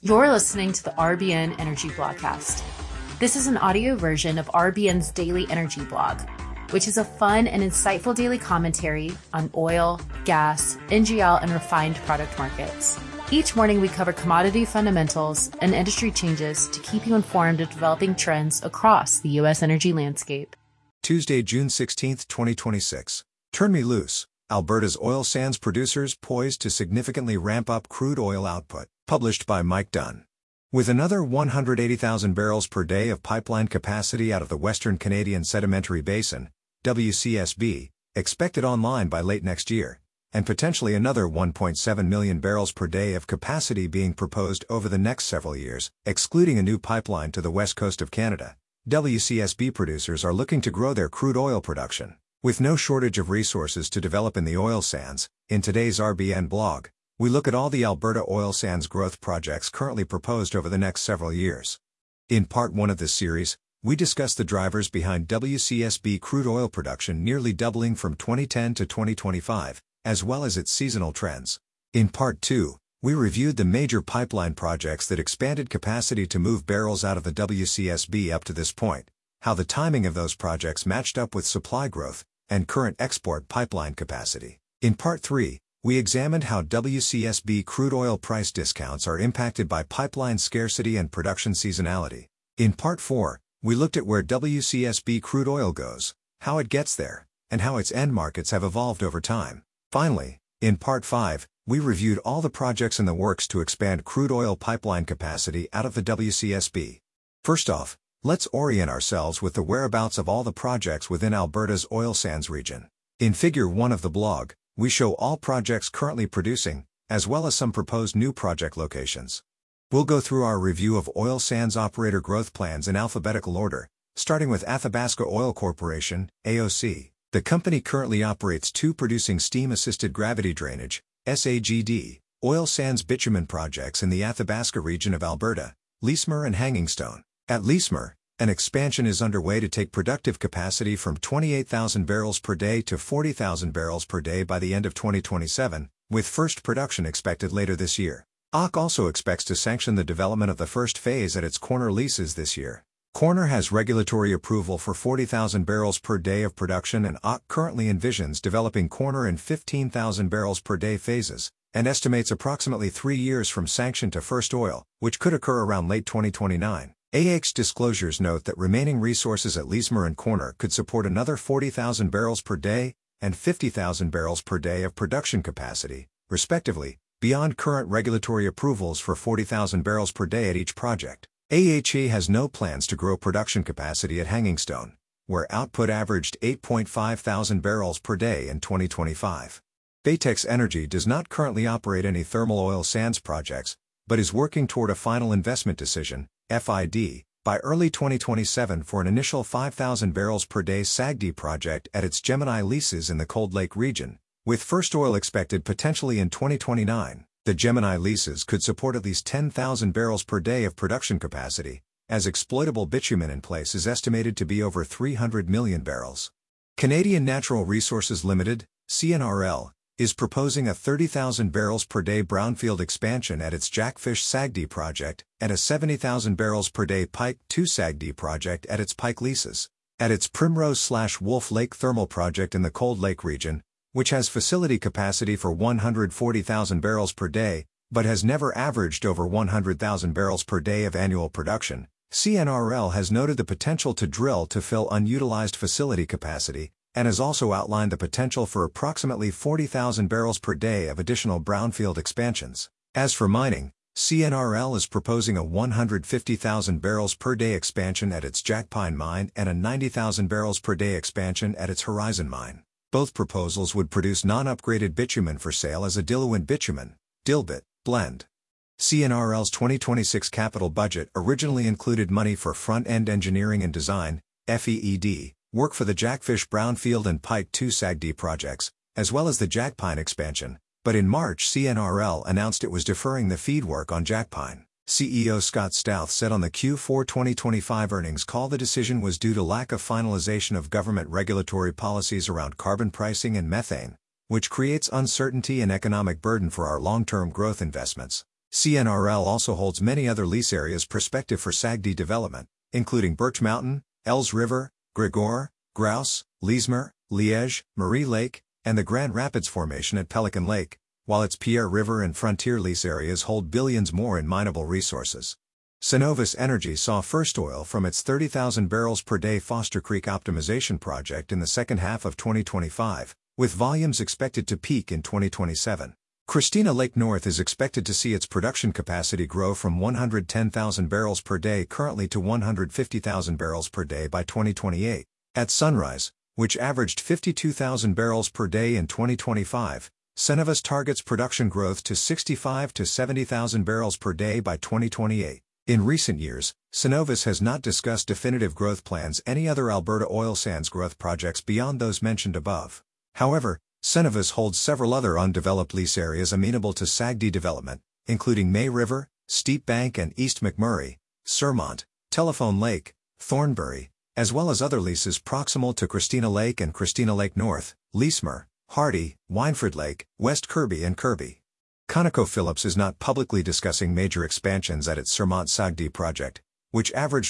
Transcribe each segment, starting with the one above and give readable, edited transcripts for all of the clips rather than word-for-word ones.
You're listening to the RBN Energy Blogcast. This is an audio version of RBN's daily energy blog, which is a fun and insightful daily commentary on oil, gas, NGL, and refined product markets. Each morning, we cover commodity fundamentals and industry changes to keep you informed of developing trends across the U.S. energy landscape. Tuesday, June 16, 2026. Turn me loose. Alberta's oil sands producers poised to significantly ramp up crude oil output. Published by Mike Dunn. With another 180,000 barrels per day of pipeline capacity out of the Western Canadian Sedimentary Basin, WCSB, expected online by late next year, and potentially another 1.7 million barrels per day of capacity being proposed over the next several years, excluding a new pipeline to the west coast of Canada, WCSB producers are looking to grow their crude oil production. With no shortage of resources to develop in the oil sands, in today's RBN blog, we look at all the Alberta oil sands growth projects currently proposed over the next several years. In part 1 of this series, we discuss the drivers behind WCSB crude oil production nearly doubling from 2010 to 2025, as well as its seasonal trends. In part 2, we reviewed the major pipeline projects that expanded capacity to move barrels out of the WCSB up to this point, how the timing of those projects matched up with supply growth, and current export pipeline capacity. In part 3, we examined how WCSB crude oil price discounts are impacted by pipeline scarcity and production seasonality. In part 4, we looked at where WCSB crude oil goes, how it gets there, and how its end markets have evolved over time. Finally, in part 5, we reviewed all the projects in the works to expand crude oil pipeline capacity out of the WCSB. First off, let's orient ourselves with the whereabouts of all the projects within Alberta's oil sands region. In Figure 1 of the blog, we show all projects currently producing, as well as some proposed new project locations. We'll go through our review of oil sands operator growth plans in alphabetical order, starting with Athabasca Oil Corporation, AOC. The company currently operates 2 producing steam-assisted gravity drainage, SAGD, oil sands bitumen projects in the Athabasca region of Alberta, Leesmer and Hangingstone. At Leesmer, an expansion is underway to take productive capacity from 28,000 barrels per day to 40,000 barrels per day by the end of 2027, with first production expected later this year. AOC also expects to sanction the development of the first phase at its Corner leases this year. Corner has regulatory approval for 40,000 barrels per day of production, and AOC currently envisions developing Corner in 15,000 barrels per day phases, and estimates approximately 3 years from sanction to first oil, which could occur around late 2029. AOC's disclosures note that remaining resources at Leesmer and Corner could support another 40,000 barrels per day and 50,000 barrels per day of production capacity, respectively, beyond current regulatory approvals for 40,000 barrels per day at each project. AHE has no plans to grow production capacity at Hangingstone, where output averaged 8.5 thousand barrels per day in 2025. Baytex Energy does not currently operate any thermal oil sands projects, but is working toward a final investment decision, FID, by early 2027 for an initial 5,000 barrels per day SAGD project at its Gemini leases in the Cold Lake region, with first oil expected potentially in 2029. The Gemini leases could support at least 10,000 barrels per day of production capacity, as exploitable bitumen in place is estimated to be over 300 million barrels. Canadian Natural Resources Limited, CNRL, is proposing a 30,000 barrels per day brownfield expansion at its Jackfish SAGD project and a 70,000 barrels per day Pike 2 SAGD project at its Pike leases. At its Primrose/Wolf Lake thermal project in the Cold Lake region, which has facility capacity for 140,000 barrels per day, but has never averaged over 100,000 barrels per day of annual production, CNRL has noted the potential to drill to fill unutilized facility capacity, and has also outlined the potential for approximately 40,000 barrels per day of additional brownfield expansions. As for mining, CNRL is proposing a 150,000 barrels per day expansion at its Jackpine mine and a 90,000 barrels per day expansion at its Horizon mine. Both proposals would produce non-upgraded bitumen for sale as a diluent bitumen, dilbit, blend. CNRL's 2026 capital budget originally included money for front-end engineering and design, FEED, work for the Jackfish Brownfield and Pike 2 SAGD projects, as well as the Jackpine expansion, but in March CNRL announced it was deferring the FEED work on Jackpine. CEO Scott Stouth said on the Q4 2025 earnings call the decision was due to lack of finalization of government regulatory policies around carbon pricing and methane, which creates uncertainty and economic burden for our long-term growth investments. CNRL also holds many other lease areas prospective for SAGD development, including Birch Mountain, Ells River, Gregor, Grouse, Leesmer, Liège, Marie Lake, and the Grand Rapids Formation at Pelican Lake, while its Pierre River and Frontier lease areas hold billions more in mineable resources. Cenovus Energy saw first oil from its 30,000 barrels per day Foster Creek optimization project in the second half of 2025, with volumes expected to peak in 2027. Christina Lake North is expected to see its production capacity grow from 110,000 barrels per day currently to 150,000 barrels per day by 2028. At Sunrise, which averaged 52,000 barrels per day in 2025, Cenovus targets production growth to 65 to 70,000 barrels per day by 2028. In recent years, Cenovus has not discussed definitive growth plans any other Alberta oil sands growth projects beyond those mentioned above. However, Cenovus holds several other undeveloped lease areas amenable to SAGD development, including May River, Steep Bank and East McMurray, Surmont, Telephone Lake, Thornbury, as well as other leases proximal to Christina Lake and Christina Lake North, Leesmer, Hardy, Winefred Lake, West Kirby and Kirby. ConocoPhillips is not publicly discussing major expansions at its Surmont SAGD project, which averaged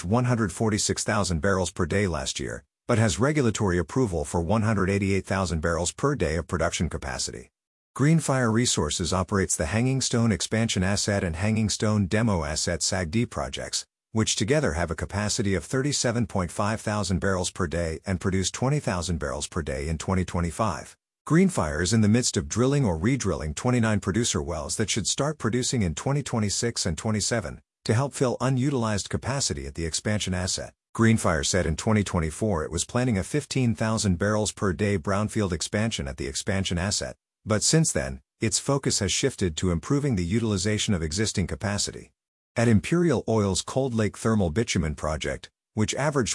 146,000 barrels per day last year, but has regulatory approval for 188,000 barrels per day of production capacity. Greenfire Resources operates the Hanging Stone Expansion Asset and Hanging Stone Demo Asset SAGD projects, which together have a capacity of 37.5 thousand barrels per day and produce 20,000 barrels per day in 2025. Greenfire is in the midst of drilling or redrilling 29 producer wells that should start producing in 2026 and 27, to help fill unutilized capacity at the expansion asset. Greenfire said in 2024 it was planning a 15,000 barrels per day brownfield expansion at the expansion asset, but since then, its focus has shifted to improving the utilization of existing capacity. At Imperial Oil's Cold Lake Thermal Bitumen project, which averaged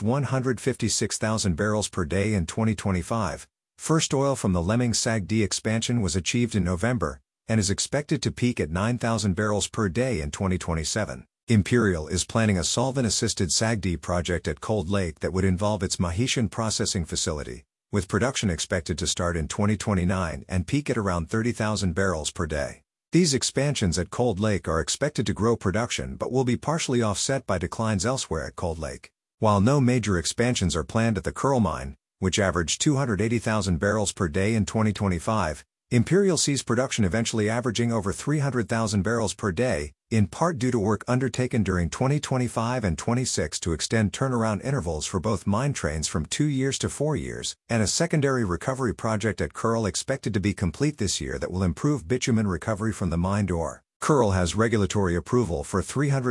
156,000 barrels per day in 2025, first oil from the Lemming SAGD expansion was achieved in November, and is expected to peak at 9,000 barrels per day in 2027. Imperial is planning a solvent-assisted SAGD project at Cold Lake that would involve its Mahishan processing facility, with production expected to start in 2029 and peak at around 30,000 barrels per day. These expansions at Cold Lake are expected to grow production but will be partially offset by declines elsewhere at Cold Lake. While no major expansions are planned at the Kearl mine, which averaged 280,000 barrels per day in 2025, Imperial sees production eventually averaging over 300,000 barrels per day, in part due to work undertaken during 2025 and 26 to extend turnaround intervals for both mine trains from 2 years to 4 years, and a secondary recovery project at Kearl expected to be complete this year that will improve bitumen recovery from the mined ore. Kearl has regulatory approval for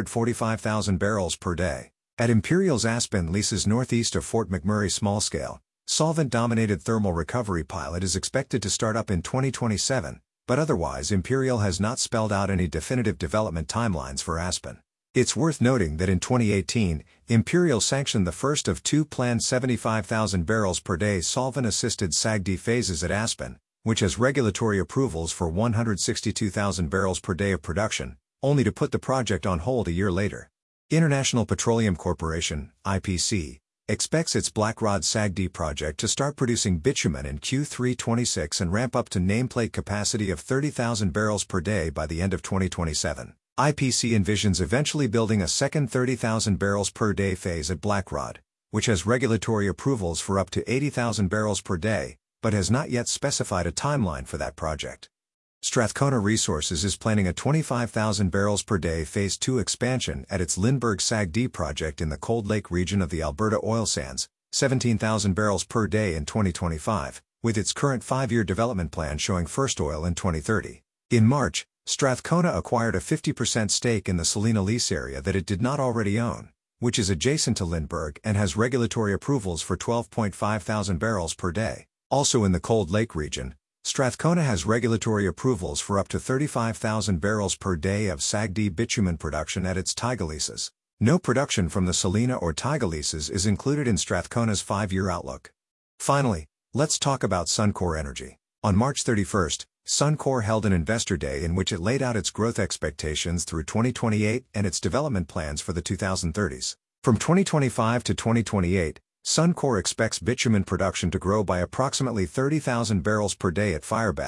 345,000 barrels per day. At Imperial's Aspen leases northeast of Fort McMurray small-scale, solvent-dominated thermal recovery pilot is expected to start up in 2027, but otherwise Imperial has not spelled out any definitive development timelines for Aspen. It's worth noting that in 2018, Imperial sanctioned the first of 2 planned 75,000 barrels per day solvent-assisted SAGD phases at Aspen, which has regulatory approvals for 162,000 barrels per day of production, only to put the project on hold a year later. International Petroleum Corporation, IPC, expects its Blackrod SAGD project to start producing bitumen in Q3 26 and ramp up to nameplate capacity of 30,000 barrels per day by the end of 2027. IPC envisions eventually building a second 30,000 barrels per day phase at Blackrod, which has regulatory approvals for up to 80,000 barrels per day, but has not yet specified a timeline for that project. Strathcona Resources is planning a 25,000 barrels per day Phase 2 expansion at its Lindbergh SAGD project in the Cold Lake region of the Alberta oil sands, 17,000 barrels per day in 2025, with its current 5-year development plan showing first oil in 2030. In March, Strathcona acquired a 50% stake in the Salina lease area that it did not already own, which is adjacent to Lindbergh and has regulatory approvals for 12.5 thousand barrels per day. Also in the Cold Lake region, Strathcona has regulatory approvals for up to 35,000 barrels per day of SAGD bitumen production at its Taiga leases. No production from the Salina or Taiga leases is included in Strathcona's 5-year outlook. Finally, let's talk about Suncor Energy. On March 31st, Suncor held an investor day in which it laid out its growth expectations through 2028 and its development plans for the 2030s. From 2025 to 2028, Suncor expects bitumen production to grow by approximately 30,000 barrels per day at Firebag,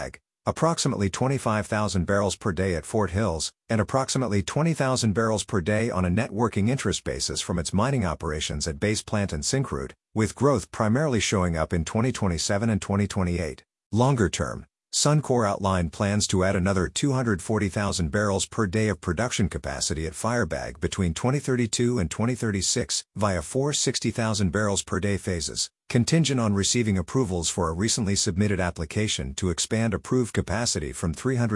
approximately 25,000 barrels per day at Fort Hills, and approximately 20,000 barrels per day on a net working interest basis from its mining operations at Base Plant and Syncrude, with growth primarily showing up in 2027 and 2028. Longer term, Suncor outlined plans to add another 240,000 barrels per day of production capacity at Firebag between 2032 and 2036 via 460,000 barrels per day phases, contingent on receiving approvals for a recently submitted application to expand approved capacity from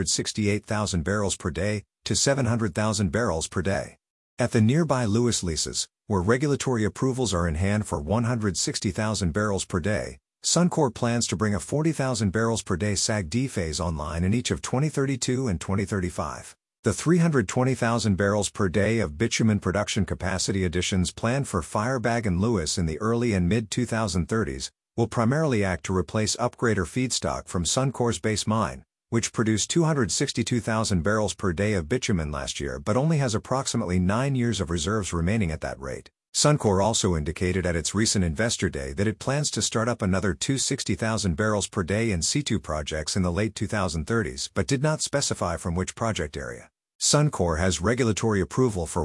368,000 barrels per day to 700,000 barrels per day. At the nearby Lewis leases, where regulatory approvals are in hand for 160,000 barrels per day, Suncor plans to bring a 40,000 barrels per day SAGD phase online in each of 2032 and 2035. The 320,000 barrels per day of bitumen production capacity additions planned for Firebag and Lewis in the early and mid-2030s will primarily act to replace upgrader feedstock from Suncor's Base Mine, which produced 262,000 barrels per day of bitumen last year but only has approximately 9 years of reserves remaining at that rate. Suncor also indicated at its recent Investor Day that it plans to start up another 260,000 barrels per day in C2 projects in the late 2030s but did not specify from which project area. Suncor has regulatory approval for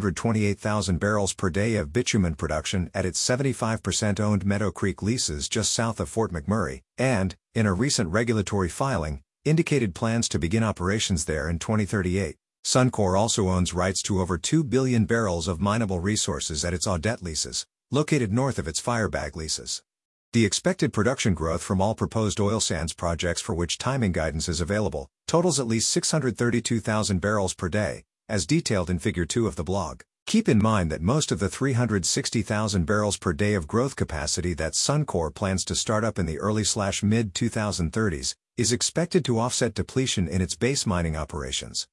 128,000 barrels per day of bitumen production at its 75% owned Meadow Creek leases just south of Fort McMurray, and, in a recent regulatory filing, indicated plans to begin operations there in 2038. Suncor also owns rights to over 2 billion barrels of mineable resources at its Audette leases, located north of its Firebag leases. The expected production growth from all proposed oil sands projects for which timing guidance is available totals at least 632,000 barrels per day, as detailed in Figure 2 of the blog. Keep in mind that most of the 360,000 barrels per day of growth capacity that Suncor plans to start up in the early/mid-2030s is expected to offset depletion in its base mining operations,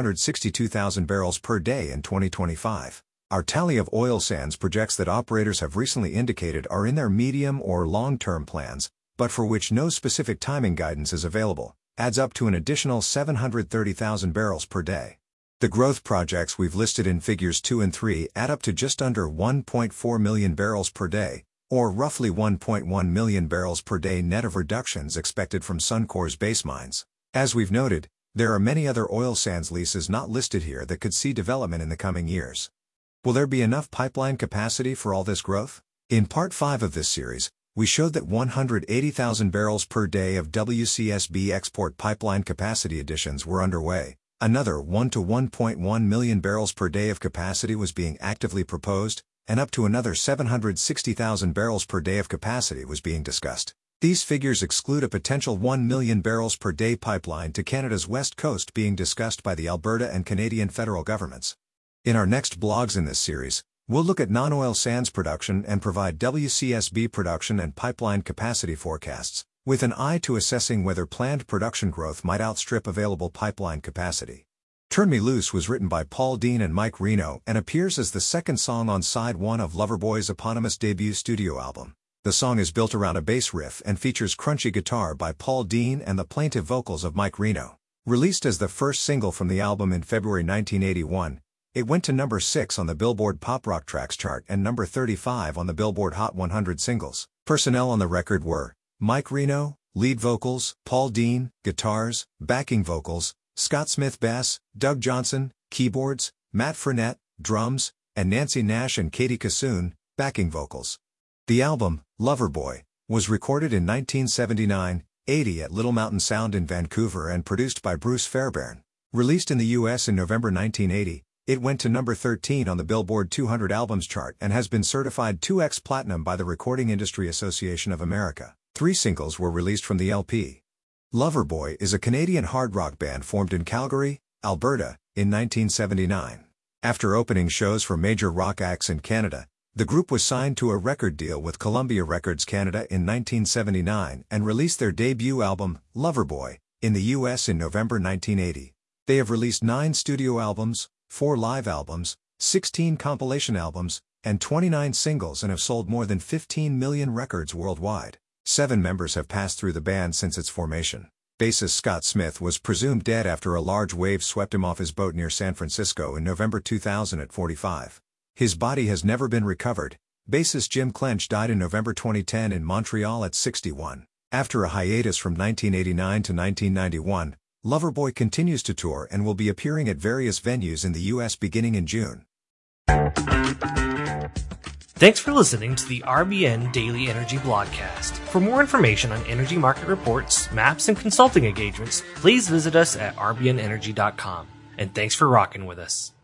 262,000 barrels per day in 2025. Our tally of oil sands projects that operators have recently indicated are in their medium or long-term plans, but for which no specific timing guidance is available, adds up to an additional 730,000 barrels per day. The growth projects we've listed in Figures 2 and 3 add up to just under 1.4 million barrels per day, or roughly 1.1 million barrels per day net of reductions expected from Suncor's base mines. As we've noted, there are many other oil sands leases not listed here that could see development in the coming years. Will there be enough pipeline capacity for all this growth? In Part 5 of this series, we showed that 180,000 barrels per day of WCSB export pipeline capacity additions were underway. Another 1 to 1.1 million barrels per day of capacity was being actively proposed, and up to another 760,000 barrels per day of capacity was being discussed. These figures exclude a potential 1 million barrels per day pipeline to Canada's west coast being discussed by the Alberta and Canadian federal governments. In our next blogs in this series, we'll look at non-oil sands production and provide WCSB production and pipeline capacity forecasts, with an eye to assessing whether planned production growth might outstrip available pipeline capacity. Turn Me Loose was written by Paul Dean and Mike Reno and appears as the second song on Side 1 of Loverboy's eponymous debut studio album. The song is built around a bass riff and features crunchy guitar by Paul Dean and the plaintive vocals of Mike Reno. Released as the first single from the album in February 1981, it went to number 6 on the Billboard Pop Rock Tracks chart and number 35 on the Billboard Hot 100 singles. Personnel on the record were Mike Reno, lead vocals, Paul Dean, guitars, backing vocals, Scott Smith bass, Doug Johnson, keyboards, Matt Frenette, drums, and Nancy Nash and Katie Kassoon, backing vocals. The album, Loverboy, was recorded in 1979-80 at Little Mountain Sound in Vancouver and produced by Bruce Fairbairn. Released in the U.S. in November 1980, it went to number 13 on the Billboard 200 Albums chart and has been certified 2x Platinum by the Recording Industry Association of America. 3 singles were released from the LP. Loverboy is a Canadian hard rock band formed in Calgary, Alberta, in 1979. After opening shows for major rock acts in Canada, the group was signed to a record deal with Columbia Records Canada in 1979 and released their debut album, Loverboy, in the U.S. in November 1980. They have released 9 studio albums, 4 live albums, 16 compilation albums, and 29 singles and have sold more than 15 million records worldwide. 7 members have passed through the band since its formation. Bassist Scott Smith was presumed dead after a large wave swept him off his boat near San Francisco in November 2000 at 45. His body has never been recovered. Bassist Jim Clench died in November 2010 in Montreal at 61. After a hiatus from 1989 to 1991, Loverboy continues to tour and will be appearing at various venues in the U.S. beginning in June. Thanks for listening to the RBN Daily Energy Blogcast. For more information on energy market reports, maps, and consulting engagements, please visit us at rbnenergy.com. And thanks for rocking with us.